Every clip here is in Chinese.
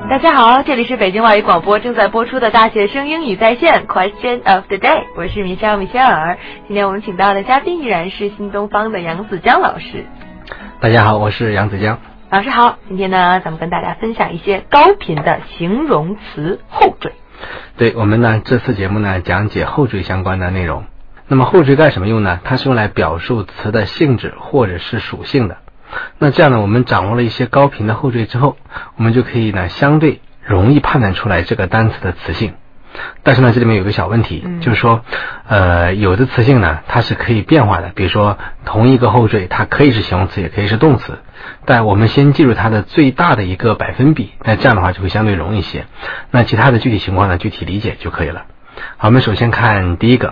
大家好，这里是北京外语广播正在播出的大学生英语在线 Question of the Day， 我是米歇尔。今天我们请到的嘉宾依然是新东方的杨子江老师。 大家好，我是杨子江老师好。今天呢，咱们跟大家分享一些高频的形容词后缀。 对，我们呢这次节目呢讲解后缀相关的内容。那么后缀干什么用呢？它是用来表述词的性质或者是属性的。那这样呢，我们掌握了一些高频的后缀之后，我们就可以呢相对容易判断出来这个单词的词性。但是呢，这里面有个小问题，就是说有的词性呢它是可以变化的，比如说同一个后缀它可以是形容词也可以是动词，但我们先记住它的最大的一个百分比，那这样的话就会相对容易一些。那其他的具体情况呢具体理解就可以了。好，我们首先看第一个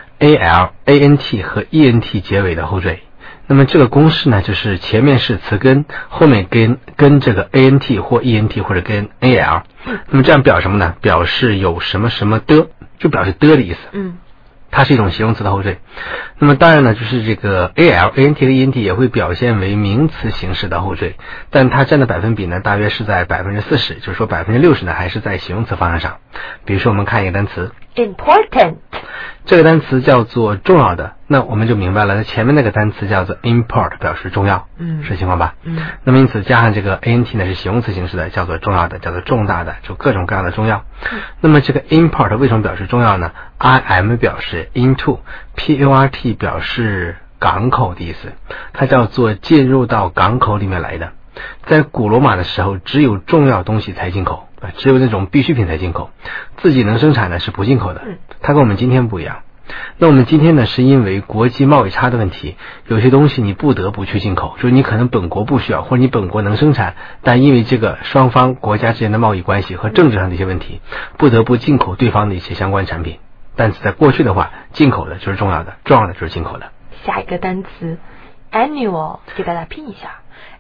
AL、ANT 和 ENT 结尾的后缀。那么这个公式呢，就是前面是词根，后面跟这个 ANT 或 ENT 或者跟 AL。那么这样表什么呢？表示有什么什么的，就表示的意思。它是一种形容词的后缀。那么当然呢，就是这个 AL、ANT 和 ENT 也会表现为名词形式的后缀，但它占的百分比呢，大约是在 40%， 就是说 60% 呢还是在形容词方向上。比如说我们看一个单词 important， 这个单词叫做重要的，那我们就明白了，前面那个单词叫做 import， 表示重要，是情况吧？那么因此加上这个 ANT 呢是形容词形式的，叫做重要的，叫做重大的，就各种各样的重要。那么这个 import 为什么表示重要呢？ IM 表示 into，PORT 表示港口的意思，它叫做进入到港口里面来的。在古罗马的时候，只有重要东西才进口，只有那种必需品才进口，自己能生产的是不进口的。它跟我们今天不一样。那我们今天呢，是因为国际贸易差的问题，有些东西你不得不去进口，就是你可能本国不需要，或者你本国能生产，但因为这个双方国家之间的贸易关系和政治上的一些问题，不得不进口对方的一些相关产品。但是在过去的话，进口的就是重要的，重要的就是进口的。 下一个单词 annual， 给大家拼一下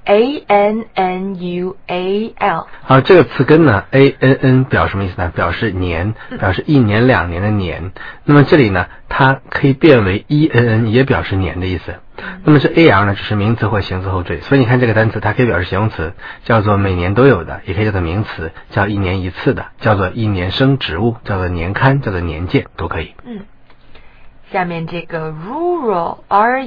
ANNUAL。 好，这个词根呢 ANN 表示什么意思呢？表示年，表示一年两年的年。那么这里呢，它可以变为 ENN， 也表示年的意思。那么这 AL 呢，就是名词或形容词后缀。所以你看这个单词，它可以表示形容词，叫做每年都有的，也可以叫做名词，叫一年一次的，叫做一年生植物，叫做年刊，叫做年鉴，都可以。 下面这个 rural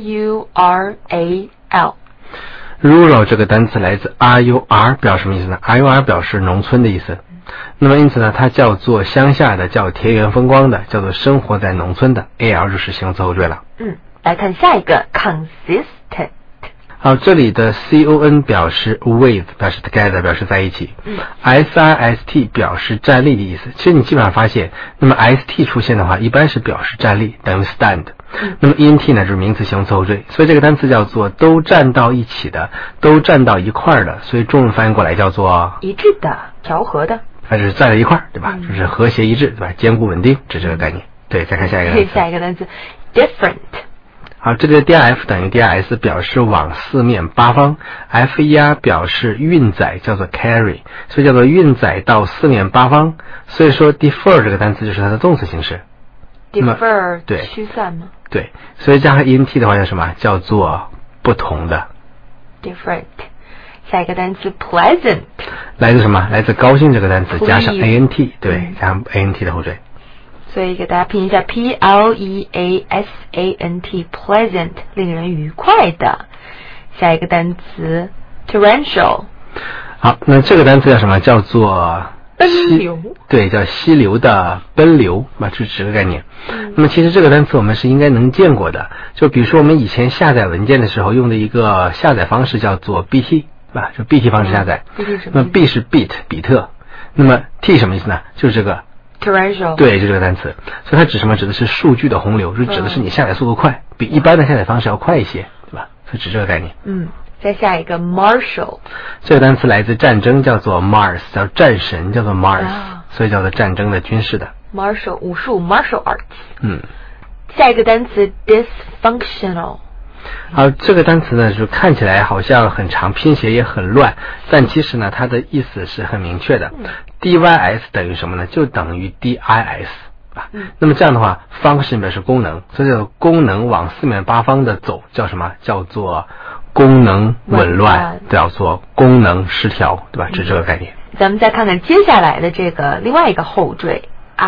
RURAL。 rural 这个单词来自 RUR， 表示什么意思呢？ RUR 表示农村的意思。那么因此呢，它叫做乡下的，叫田园风光的，叫做生活在农村的。 AL 就是形容词后缀了。 来看下一个 consistent。 好，这里的 CON 表示 with， 表示 together， 表示在一起。SIST 表示站立的意思。其实你基本上发现，那么 ST 出现的话，一般是表示站立，等于 stand。那么 ENT 呢，就是名词形容词后缀。所以这个单词叫做都站到一起的，都站到一块儿的，所以中文翻译过来叫做一致的，调和的， 它就是站在一块儿，对吧？就是和谐一致，对吧？坚固稳定，这是这个概念。对，再看下一个单词。 下一个单词 different。 好，这里的 DIF 等于 DIS 表示往四面八方， FER 表示运载，叫做 carry， 所以叫做运载到四面八方。所以说 defer 这个单词就是它的动词形式。 defer 对， 驱散吗？ 对，所以加上 ENT 的话叫什么？叫做不同的 different。 下一个单词 pleasant， 来自什么？来自高兴这个单词加上 ANT， 对，加上 ANT 的后缀。 所以给大家拼一下 PLEASANT pleasant， 令人愉快的。下一个单词 torrential。 好，那这个单词叫什么？叫做奔流。 对，叫溪流的奔流，这是个概念。那么其实这个单词我们是应该能见过的，就比如说我们以前下载文件的时候用的一个下载方式叫做 BT， 就 BT 方式下载。那么 B 是 bit 比特，那么 T 什么意思呢？就是这个 torrential。 对，就这个单词。所以它指什么？指的是数据的洪流，就指的是你下载速度快，比一般的下载方式要快一些，对吧？所以指这个概念。 再下一个 martial。 这个单词来自战争，叫做 Mars， 叫战神，叫做 Mars，所以叫做战争的军事的 martial 武术 martial arts。 下一个单词 dysfunctional。 好，这个单词呢，就看起来好像很长，拼写也很乱，但其实呢，它的意思是很明确的。DYS 等于什么呢？就等于 DIS。那么这样的话 function 表示功能，所以这个功能往四面八方的走叫什么？叫做功能紊乱，叫做功能失调，对吧？这是这个概念。 咱们再看看接下来的这个另外一个后缀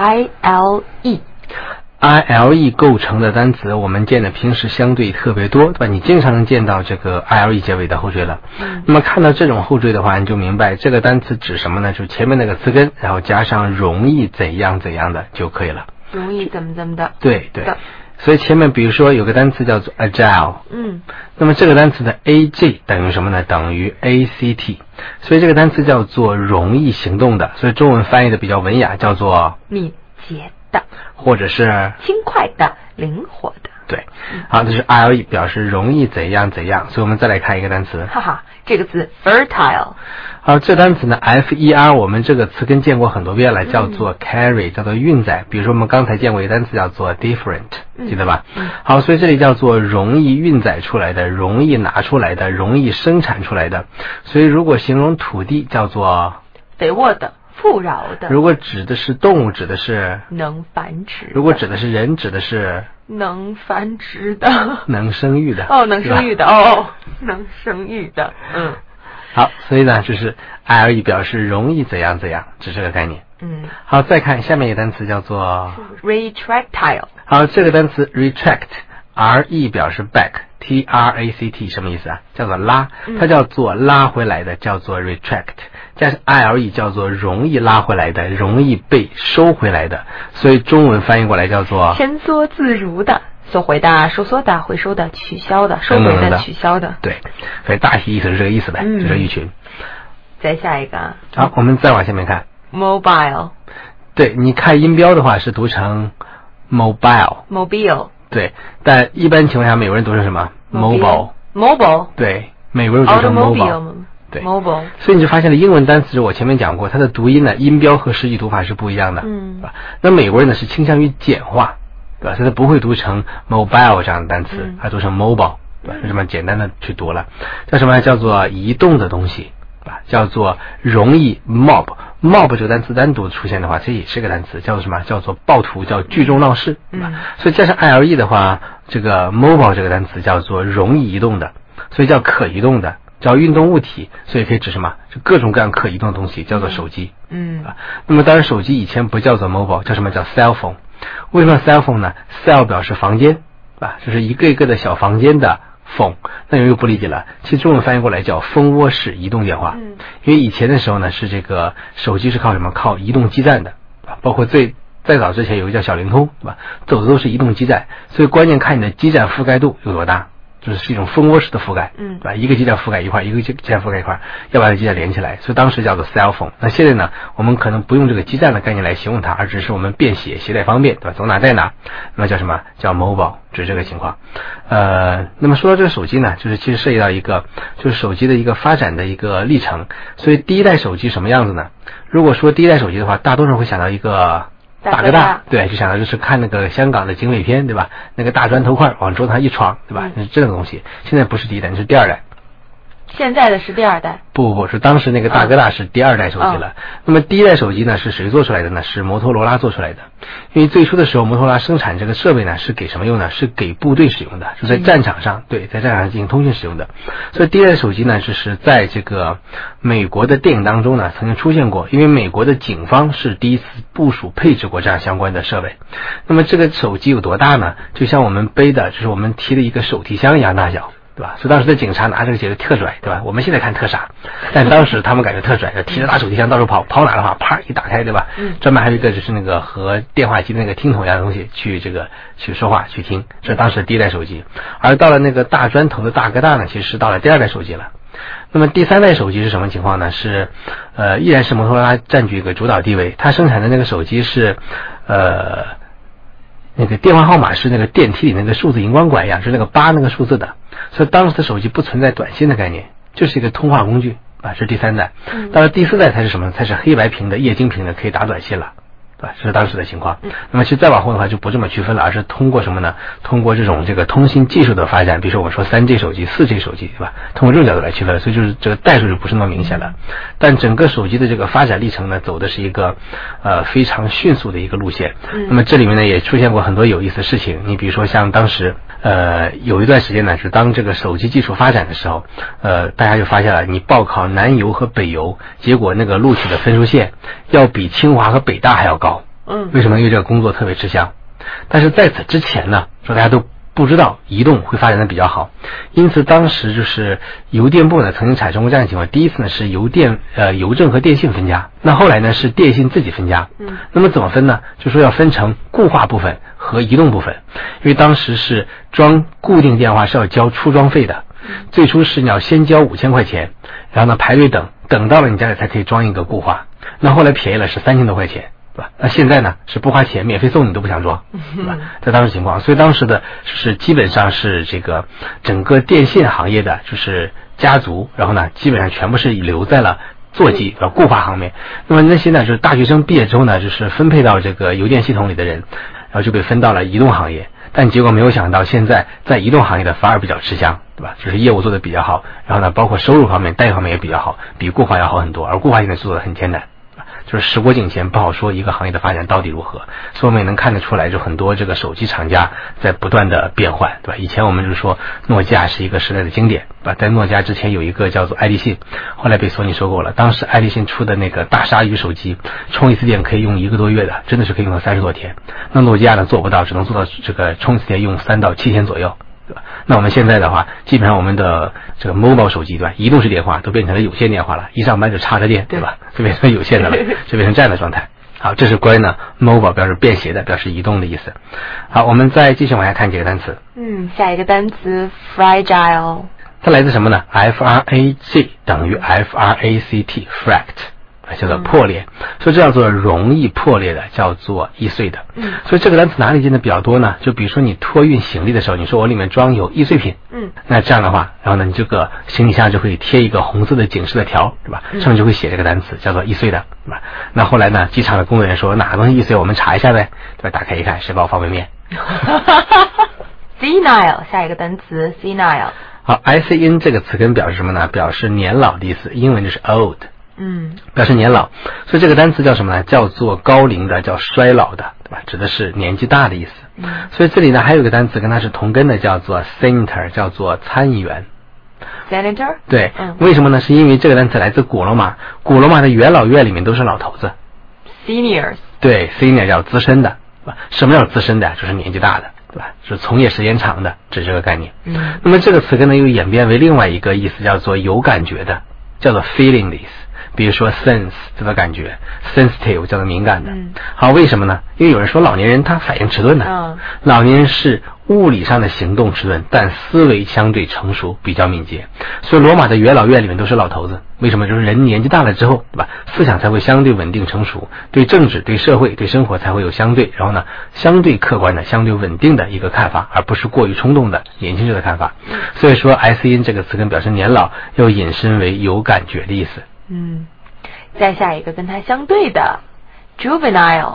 ILE。ILE 构成的单词我们见的平时相对特别多，对吧？你经常能见到这个 ILE 结尾的后缀了。那么看到这种后缀的话，你就明白这个单词指什么呢？就前面那个词根，然后加上容易怎样怎样的就可以了。 容易怎么怎么的。 对对。所以前面比如说有个单词叫做 agile， 那么这个单词的 AG 等于什么呢？等于 ACT， 所以这个单词叫做容易行动的，所以中文翻译的比较文雅，叫做敏捷的， 或者是轻快的、灵活的。 对，好，这是 ILE 表示容易怎样怎样。所以我们再来看一个单词， 哈哈，这个词 fertile。 好，这单词呢 FER 我们这个词根见过很多遍了，叫做 carry， 叫做运载。比如说我们刚才见过一个单词叫做 different， 记得吧？好，所以这里叫做容易运载出来的，容易拿出来的，容易生产出来的。所以如果形容土地叫做肥沃的、富饶的。 如果指的是动物，指的是能繁殖。 如果指的是人，指的是能繁殖的、 能生育的。 哦，能生育的哦，能生育的。 好，所以呢就是 ILE 表示容易怎样怎样，是这个概念。好，再看下面一个单词叫做 retractile。 好，这个单词 retract，RE 表示 back，TRACT 什么意思啊？叫做拉，它叫做拉回来的，叫做 retract， 加上 ILE 叫做容易拉回来的，容易被收回来的，所以中文翻译过来叫做伸缩自如的。收回的、收缩的、回收的、取消的、收回的、取消的。 对，所以大体意思是这个意思呗，就这一群。 再下一个。 好，我们再往下面看。 mobile。 对，你看音标的话是读成 mobile。对，但一般情况下美国人读成什么 ？mobile。对，美国人读成 mobile。对 ，mobile。 所以你就发现了英文单词，我前面讲过，它的读音呢，音标和实际读法是不一样的。那美国人呢是倾向于简化。对吧？所以它不会读成 mobile 这样的单词，它读成 mobile， 对吧？就这么简单的去读了。叫什么？叫做移动的东西，对吧？叫做容易 mob 这个单词单独出现的话，这也是个单词，叫做什么？叫做暴徒，叫聚众闹事，对吧？所以加上 ILE 的话，这个 mobile 这个单词叫做容易移动的，所以叫可移动的，叫运动物体，所以可以指什么？就各种各样可移动的东西，叫做手机。那么当然手机以前不叫做 mobile， 叫什么？叫 cell phone。为什么 cell phone 呢？ cell 表示房间，就是一个一个的小房间的 phone。那有人又不理解了，其实中文翻译过来叫蜂窝式移动电话。因为以前的时候呢，是这个手机是靠什么？靠移动基站的，包括再早之前有一个叫小灵通，对吧？走的都是移动基站，所以关键看你的基站覆盖度有多大。就是一种蜂窝式的覆盖，对吧？一个基站覆盖一块，一个基站覆盖一块，要把这个基站连起来，所以当时叫做 cell phone。那现在呢，我们可能不用这个基站的概念来形容它，而只是我们便携携带方便，对吧？走哪带哪，那么叫什么？叫 mobile， 就是这个情况。那么说到这个手机呢，就是其实涉及到一个就是手机的一个发展的一个历程。所以第一代手机什么样子呢？如果说第一代手机的话，大多数人会想到一个大哥大，对，就想到就是看那个香港的警匪片，对吧？那个大砖头块往桌子上一闯，对吧？是这个东西。现在不是第一代，是第二代。 现在的是第二代？ 不，是当时那个大哥大是第二代手机了。那么第一代手机呢是谁做出来的呢？是摩托罗拉做出来的。因为最初的时候摩托罗拉生产这个设备呢是给什么用呢？是给部队使用的，是在战场上，对，在战场上进行通讯使用的。所以第一代手机呢就是在这个美国的电影当中呢曾经出现过，因为美国的警方是第一次部署配置过这样相关的设备。那么这个手机有多大呢？就像我们背的就是我们提的一个手提箱一样大小，对吧？所以当时的警察拿这个觉得特拽，对吧？我们现在看特傻，但当时他们感觉特拽，提着大手提箱到处跑哪的话，啪一打开，对吧？专门还有一个就是那个和电话机的那个听筒一样的东西去说话去听，这是当时的第一代手机。而到了那个大砖头的大哥大呢，其实是到了第二代手机了。那么第三代手机是什么情况呢？是依然是摩托罗拉占据一个主导地位，它生产的那个手机是那个电话号码是那个电梯里那个数字荧光管一样，是那个8那个数字的，所以当时的手机不存在短信的概念，就是一个通话工具啊，是第三代。到了第四代才是什么？才是黑白屏的液晶屏的，可以打短信了。这是当时的情况。那么其实再往后的话就不这么区分了，而是通过什么呢？通过这种这个通信技术的发展，比如说我们说3G 手机、4G 手机，对吧？通过这种角度来区分了，所以就是这个代数就不是那么明显了。但整个手机的这个发展历程呢，走的是一个非常迅速的一个路线。那么这里面呢也出现过很多有意思的事情，你比如说像当时有一段时间呢，是当这个手机技术发展的时候，大家就发现了，你报考南邮和北邮，结果那个录取的分数线要比清华和北大还要高。为什么？因为这个工作特别吃香。但是在此之前呢，说大家都不知道移动会发展的比较好，因此当时就是邮电部呢曾经产生过这样的情况。第一次呢是邮政和电信分家，那后来呢是电信自己分家。那么怎么分呢？就说要分成固话部分和移动部分，因为当时是装固定电话是要交出装费的，最初是你要先交5000块钱，然后呢排队等到了你家里才可以装一个固话，那后来便宜了是3000多块钱。对吧？那现在呢是不花钱免费送你都不想装，对吧？在当时情况，所以当时的是基本上是这个整个电信行业的就是家族，然后呢基本上全部是留在了座机固话行业。那么那些呢就是大学生毕业之后呢就是分配到这个邮电系统里的人，然后就被分到了移动行业。但结果没有想到现在在移动行业的反而比较吃香，对吧？就是业务做得比较好，然后呢包括收入方面待遇方面也比较好，比固话要好很多，而固话现在做得很艰难。就是时过境迁，不好说一个行业的发展到底如何，所以我们也能看得出来，就很多这个手机厂家在不断的变换，对吧？以前我们就说诺基亚是一个时代的经典，对吧？在诺基亚之前有一个叫做爱立信，后来被索尼收购了。当时爱立信出的那个大鲨鱼手机，充一次电可以用1个多月的，真的是可以用到30多天。那诺基亚呢做不到，只能做到这个充一次电用3到7天左右。对吧？那我们现在的话，基本上我们的这个 mobile 手机，对吧？移动式电话都变成了有线电话了，一上班就插着电，对吧？就变成有线的了，就变成这样的状态。好，这是关于呢 mobile 表示便携的，表示移动的意思。好，我们再继续往下看几个单词。 下一个单词 fragile， 它来自什么呢？ frag 等于 fract fract， 叫做破裂，所以这叫做容易破裂的，叫做易碎的。所以这个单词哪里见的比较多呢？就比如说你托运行李的时候，你说我里面装有易碎品，那这样的话，然后呢你这个行李箱就会贴一个红色的警示的条，对吧？上面就会写这个单词叫做易碎的，对吧？那后来呢机场的工作人员说哪个东西易碎我们查一下呗，对吧？打开一看是包方便面。 senile， 下一个单词 senile。 好 ，ICN 这个词根表示什么呢？表示年老的意思，英文就是 old。表示年老，所以这个单词叫什么呢？叫做高龄的，叫衰老的，对吧？指的是年纪大的意思。所以这里呢还有一个单词跟它是同根的，叫做 senator， 叫做参议员。 senator？ 对，为什么呢？是因为这个单词来自古罗马，古罗马的元老院里面都是老头子。 seniors。 对 ，senior 叫资深的，对吧？什么叫资深的？就是年纪大的，对吧？是从业时间长的，这是这个概念。那么这个词根呢又演变为另外一个意思，叫做有感觉的，叫做 feeling 的意思。比如说 sense 叫做感觉， sensitive 叫做敏感的。好，为什么呢？因为有人说老年人他反应迟钝的，老年人是物理上的行动迟钝，但思维相对成熟，比较敏捷。所以罗马的元老院里面都是老头子，为什么？就是人年纪大了之后，对吧？思想才会相对稳定成熟，对政治、对社会、对生活才会有相对，然后呢，相对客观的、相对稳定的一个看法，而不是过于冲动的年轻人的看法。所以说 ICN 这个词根表示年老，又引申为有感觉的意思。 再下一个跟它相对的 juvenile。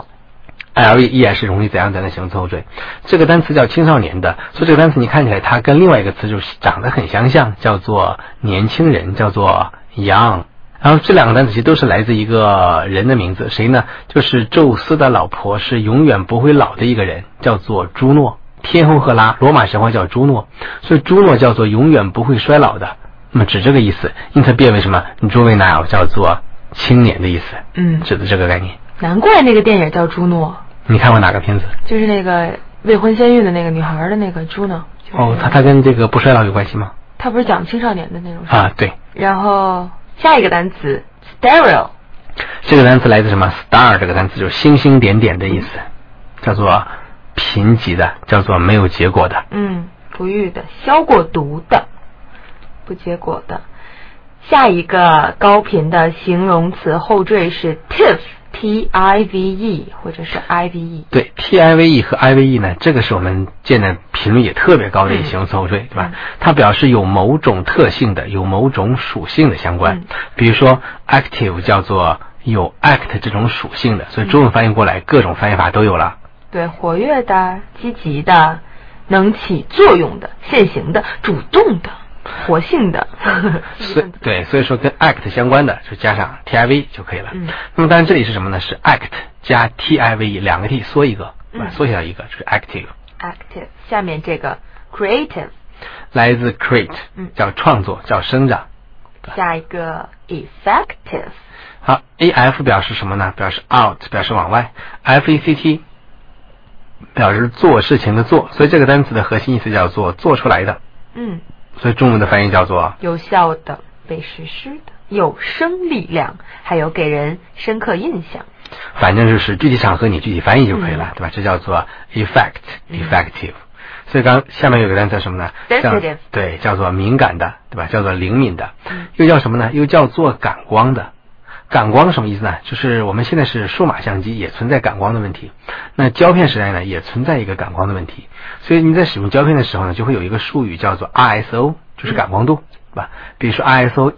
LE 是容易怎样的形容词后缀，这个单词叫青少年的，所以这个单词你看起来它跟另外一个词就是长得很相像，叫做年轻人，叫做 young。然后这两个单词其实都是来自一个人的名字，谁呢？就是宙斯的老婆，是永远不会老的一个人，叫做朱诺。天后赫拉，罗马神话叫朱诺，所以朱诺叫做永远不会衰老的，那么指这个意思，因此变为什么 juvenile 叫做青年的意思，指的这个概念。 难怪那个电影叫朱诺。 你看过哪个片子？ 就是那个未婚先孕的那个女孩的那个朱诺。 他跟这个不衰老有关系吗？ 他不是讲青少年的那种啊？对。 然后下一个单词 sterile， 这个单词来自什么？ star 这个单词就是星星点点的意思，叫做贫瘠的，叫做没有结果的， 不育的，消过毒的，不结果的。下一个高频的形容词后缀是 tive，T-I-V-E 或者是 I-V-E。 对， T-I-V-E 和 I-V-E 呢，这个是我们见的频率也特别高的形容词后缀，对吧？它表示有某种特性的，有某种属性的相关。比如说 active 叫做有 act 这种属性的，所以中文翻译过来各种翻译法都有了。 对，活跃的，积极的，能起作用的，现行的，主动的，活性的。 对，所以说跟 act 相关的就加上 tiv 就可以了。那么当然这里是什么呢？是 act 加 tiv 两个 t 缩一个，缩小一个就是 active。 active。下面这个 creative 来自 create，叫创作，叫生长。 下一个 effective。 好 ，AF 表示什么呢？表示 out， 表示往外 ，FECT 表示做事情的做，所以这个单词的核心意思叫做做出来的。所以中文的翻译叫做有效的、被实施的、有生力量，还有给人深刻印象。 反正就是具体场合你具体翻译就可以了，对吧？这叫做 effective。所以下面有个单词什么呢？ sensitive。 对，叫做敏感的，对吧？叫做灵敏的。又叫什么呢？又叫做感光的。感光什么意思呢？就是我们现在是数码相机，也存在感光的问题。那胶片时代呢，也存在一个感光的问题。所以你在使用胶片的时候呢，就会有一个术语叫做 ISO， 就是感光度，对吧？比如说 ISO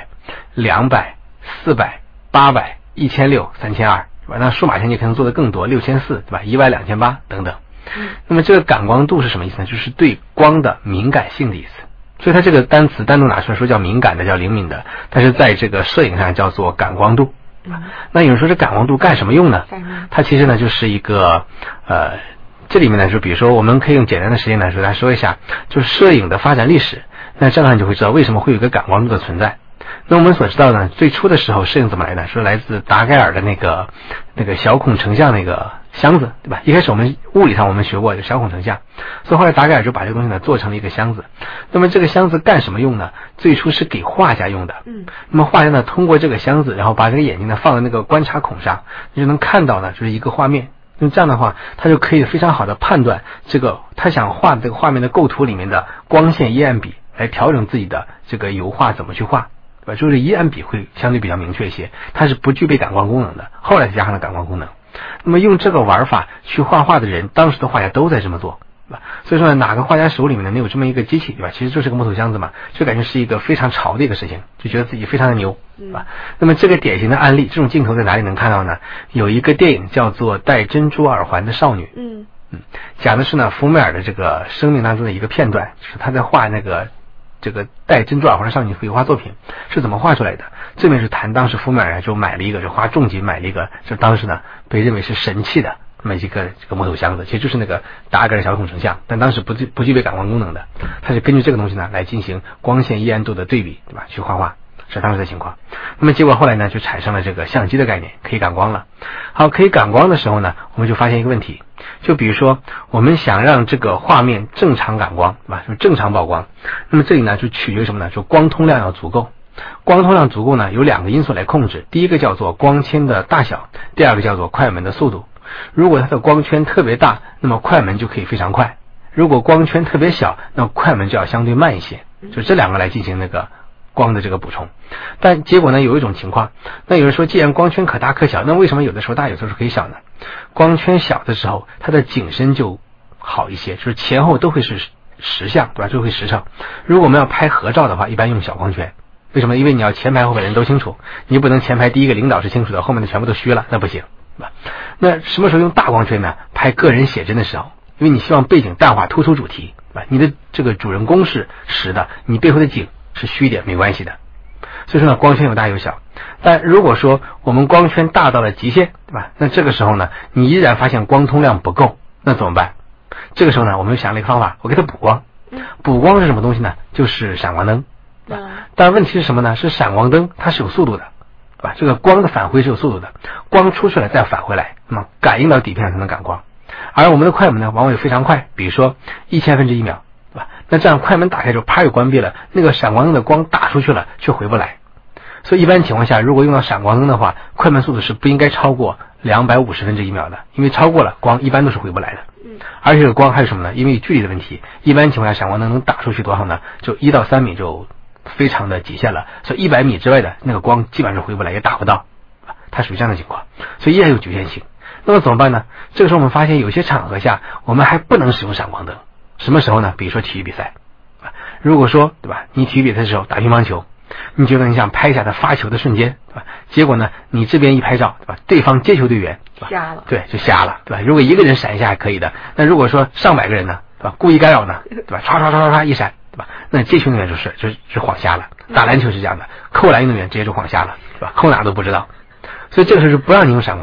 100、200、400、800、1600、3200，对吧？那数码相机可能做的更多，6400，对吧？100、2800等等。那么这个感光度是什么意思呢？就是对光的敏感性的意思。所以它这个单词单独拿出来说叫敏感的，叫灵敏的，但是在这个摄影上叫做感光度。那有人说这感光度干什么用呢？它其实呢就是一个这里面呢就比如说我们可以用简单的时间来说一下，就是摄影的发展历史。那这样你就会知道为什么会有一个感光度的存在。那我们所知道呢，最初的时候摄影怎么来的？是来自达盖尔的那个小孔成像那个箱子，对吧？一开始我们物理上我们学过有小孔成像，所以后来达盖尔就把这个东西呢做成了一个箱子。那么这个箱子干什么用呢？最初是给画家用的。那么画家呢通过这个箱子，然后把这个眼睛呢放在那个观察孔上，你就能看到呢就是一个画面。那这样的话，他就可以非常好的判断这个他想画的这个画面的构图里面的光线阴暗比，来调整自己的这个油画怎么去画。就是阴暗比会相对比较明确一些，它是不具备感光功能的，后来才加上了感光功能。那么用这个玩法去画画的人，当时的画家都在这么做，对吧？所以说呢，哪个画家手里面呢能有这么一个机器，对吧？其实就是个木头箱子嘛，就感觉是一个非常潮的一个事情，就觉得自己非常的牛，对吧？那么这个典型的案例，这种镜头在哪里能看到呢？有一个电影叫做《戴珍珠耳环的少女》，讲的是呢福美尔的这个生命当中的一个片段，就是他在画这个戴珍珠耳环的少女绘画作品是怎么画出来的。这边是谈当时福美尔就买了一个，就花重金买了一个，就当时呢被认为是神器的那么一个这个木头箱子，其实就是那个达盖尔小孔成像，但当时不具备感光功能的，它是根据这个东西呢来进行光线阴暗度的对比，对吧？去画画是当时的情况。那么结果后来呢就产生了这个相机的概念，可以感光了。好，可以感光的时候呢，我们就发现一个问题，就比如说我们想让这个画面正常感光，对吧？就正常曝光。那么这里呢就取决于什么呢？就光通量要足够。光通量足够呢，有两个因素来控制，第一个叫做光圈的大小，第二个叫做快门的速度。如果它的光圈特别大，那么快门就可以非常快；如果光圈特别小，那快门就要相对慢一些。就这两个来进行那个光的这个补充。但结果呢有一种情况，那有人说既然光圈可大可小，那为什么有的时候大有的时候可以小呢？光圈小的时候它的景深就好一些，就是前后都会是实像，对吧？就会实诚。如果我们要拍合照的话，一般用小光圈。为什么？因为你要前排后排人都清楚，你不能前排第一个领导是清楚的，后面的全部都虚了，那不行，对吧？那什么时候用大光圈呢？拍个人写真的时候，因为你希望背景淡化突出主题，对吧？你的这个主人公是实的，你背后的景是虚一点没关系的。所以说呢，光圈有大有小。但如果说我们光圈大到了极限，对吧？那这个时候呢，你依然发现光通量不够，那怎么办？这个时候呢，我们想了一个方法，我给它补光。补光是什么东西呢？就是闪光灯。但问题是什么呢？是闪光灯它是有速度的，对吧？这个光的返回是有速度的，光出去了再返回来，那么感应到底片上才能感光。而我们的快门呢，往往也非常快，比如说1000分之一秒，对吧？那这样快门打开之后，啪又关闭了，那个闪光灯的光打出去了，却回不来。所以一般情况下，如果用到闪光灯的话，快门速度是不应该超过250分之一秒的，因为超过了光一般都是回不来的。而且这个光还有什么呢？因为距离的问题，一般情况下闪光灯能打出去多少呢？就1到3米就非常的极限了，所以100米之外的那个光基本上是回不来，也打不到，它属于这样的情况，所以依然有局限性。那么怎么办呢？这个时候我们发现有些场合下我们还不能使用闪光灯。什么时候呢？比如说体育比赛，如果说对吧，你体育比赛的时候打乒乓球，你觉得你想拍下他发球的瞬间，对吧？结果呢，你这边一拍照，对吧？对方接球队员瞎了， 对，就瞎了，对吧？如果一个人闪一下还可以的，那如果说上百个人呢，对吧？故意干扰呢，对吧？唰唰唰唰唰一闪，对吧？那接球运动员就是晃瞎了。打篮球是这样的，扣篮运动员直接就晃瞎了，对吧？扣哪都不知道。所以这个时候是不让你用闪光灯，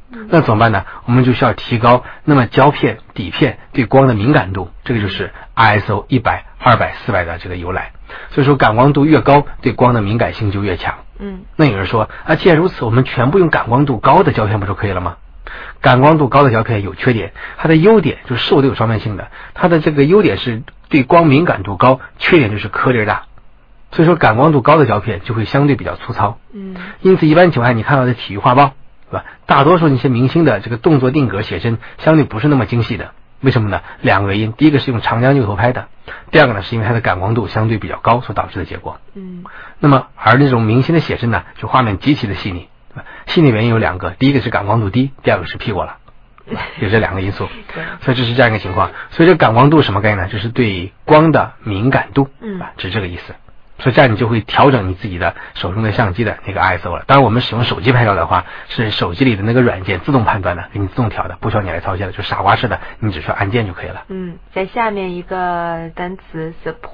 那怎么办呢？我们就需要提高那么胶片底片对光的敏感度，这个就是 ISO 100、200、400的这个由来。所以说感光度越高，对光的敏感性就越强。那有人说啊，既然如此，我们全部用感光度高的胶片不就可以了吗？感光度高的胶片有缺点，它的优点就是受都有双面性的，它的这个优点是对光敏感度高，缺点就是颗粒大。所以说感光度高的胶片就会相对比较粗糙。因此一般情况下你看到的体育画报，是吧？大多数那些明星的这个动作定格写真相对不是那么精细的。为什么呢？两个原因，第一个是用长焦镜头拍的，第二个呢是因为它的感光度相对比较高所导致的结果。那么而那种明星的写真呢，就画面极其的细腻。细腻原因有两个，第一个是感光度低，第二个是 P 过了，有这两个因素。所以这是这样一个情况。所以这感光度什么概念呢？就是对光的敏感度，是这个意思。所以这样你就会调整你自己的手中的相机的那个 ISO 了。当然我们使用手机拍照的话，是手机里的那个软件自动判断的，给你自动调的，不需要你来操心的，就傻瓜式的，你只需要按键就可以了。 在下面一个单词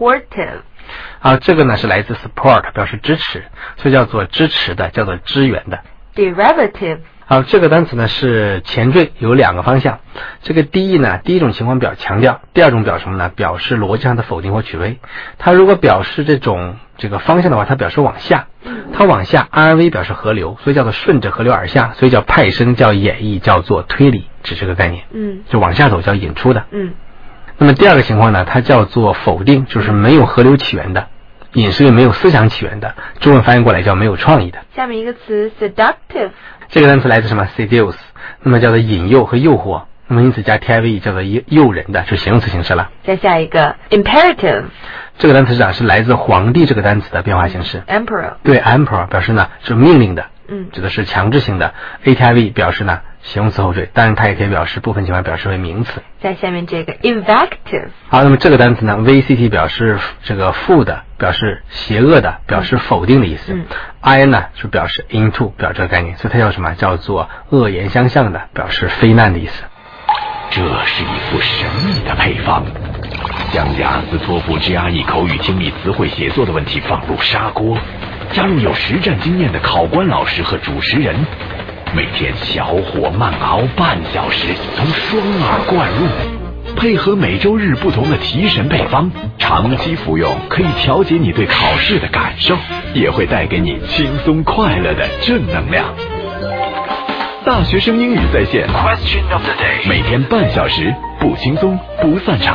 supportive。 这个呢是来自 support， 表示支持，所以叫做支持的，叫做支援的。 derivative。 这个单词呢是前缀，有两个方向。这个第一种情况表强调，第二种表什么呢？表示逻辑上的否定或取谓。它如果表示这个方向的话，它表示往下，它往下 RV 表示河流，所以叫做顺着河流而下，所以叫派生，叫演绎，叫做推理，指这个概念。就往下走叫引出的。那么第二个情况呢，它叫做否定，就是没有河流起源的，引是没有思想起源的，中文翻译过来叫没有创意的。 下面一个词 seductive。 这个单词来自什么 seduce， 那么叫做引诱和诱惑，那么因此加 tive 叫做诱人的，就是形容词形式了。 再下一个 imperative。 这个单词是来自皇帝这个单词的变化形式。 emperor。 对 emperor 表示呢是命令的，指的是强制性的。ative 表示呢形容词后缀，当然它也可以表示部分情况表示为名词。 在下面这个 invective。 好，那么这个单词呢 VCT 表示这个负的，表示邪恶的，表示否定的意思。in 呢就表示 into， 表示这个概念，所以它叫什么？叫做恶言相向的，表示非难的意思。 这是一副神秘的配方，将雅思托福 GRE 口语听力词汇写作的问题放入砂锅，加入有实战经验的考官老师和主持人，每天小火慢熬半小时，从双耳灌入，配合每周日不同的提神配方，长期服用可以调节你对考试的感受，也会带给你轻松快乐的正能量。大学生英语在线 Question of the Day， 每天半小时，不轻松不散场。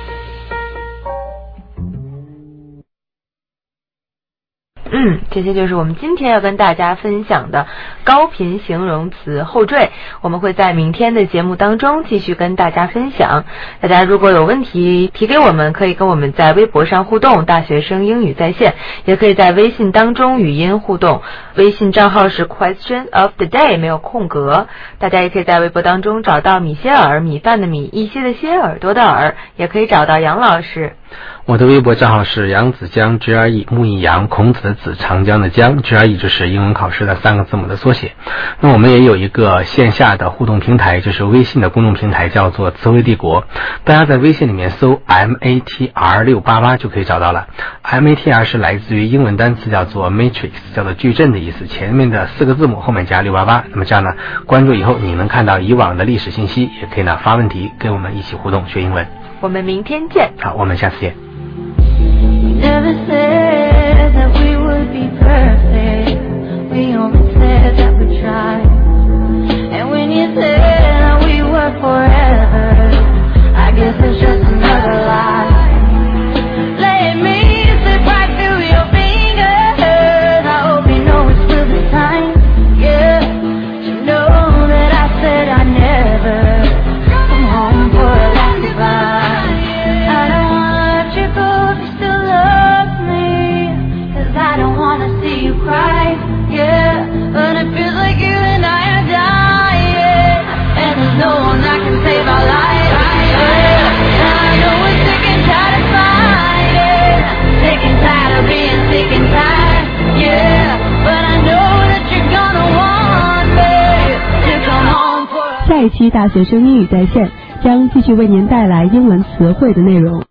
这些就是我们今天要跟大家分享的高频形容词后缀，我们会在明天的节目当中继续跟大家分享。大家如果有问题提给我们，可以跟我们在微博上互动，大学生英语在线，也可以在微信当中语音互动，微信账号是 Question of the Day， 没有空格。大家也可以在微博当中找到米歇尔，米饭的米，一些的些，耳朵的耳，也可以找到杨老师。 我的微博账号是杨子江 GRE， 木易杨，孔子的子，长江的江， GRE 就是英文考试的3个字母的缩写。那我们也有一个线下的互动平台，就是微信的公众平台，叫做词汇帝国。大家在微信里面搜 MATR688 就可以找到了。 MATR 是来自于英文单词叫做 matrix， 叫做矩阵的意思，前面的4个字母后面加688。那么这样呢，关注以后你能看到以往的历史信息，也可以呢发问题跟我们一起互动学英文。 我们明天见。 好，我们下次见。 Never said that we would be perfect. We only said that we tried. And when you said that we were forever, I guess it's just another lie. Let me slip right through your fingers. I hope you know it's still the time. Yeah, you know that I said I never come home for a last goodbye. I don't wanna let you go if you still love me, 'cause I don't wanna see you cry. Yeah, but it feels like you and I are dying, and there's no one that can save our lives. Yeah, and I know we're sick and tired of fighting, sick and tired of being sick and tired. Yeah, but I know that you're gonna want me to come home for a... 下一期大学生英语在线将继续为您带来英文词汇的内容。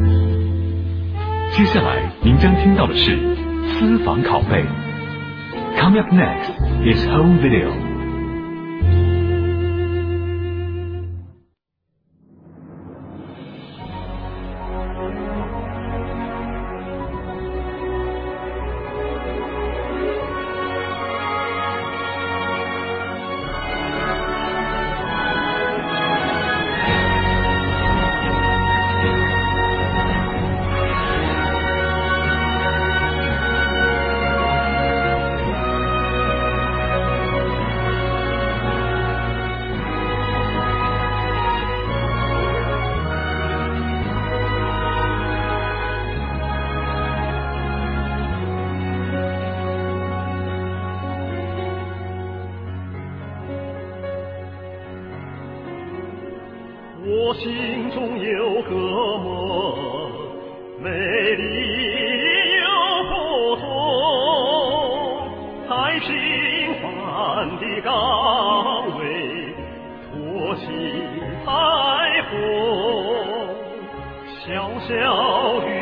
接下来您将听到的是私房拷贝。Coming up next is home video. 我心中有个梦，美丽又普通，在平凡的岗位托起彩虹，小小雨